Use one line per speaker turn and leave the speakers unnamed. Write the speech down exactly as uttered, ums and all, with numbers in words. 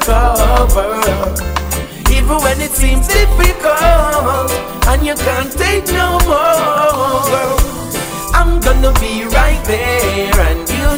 cover. Even when it seems difficult and you can't take no more, girl, I'm gonna be right there and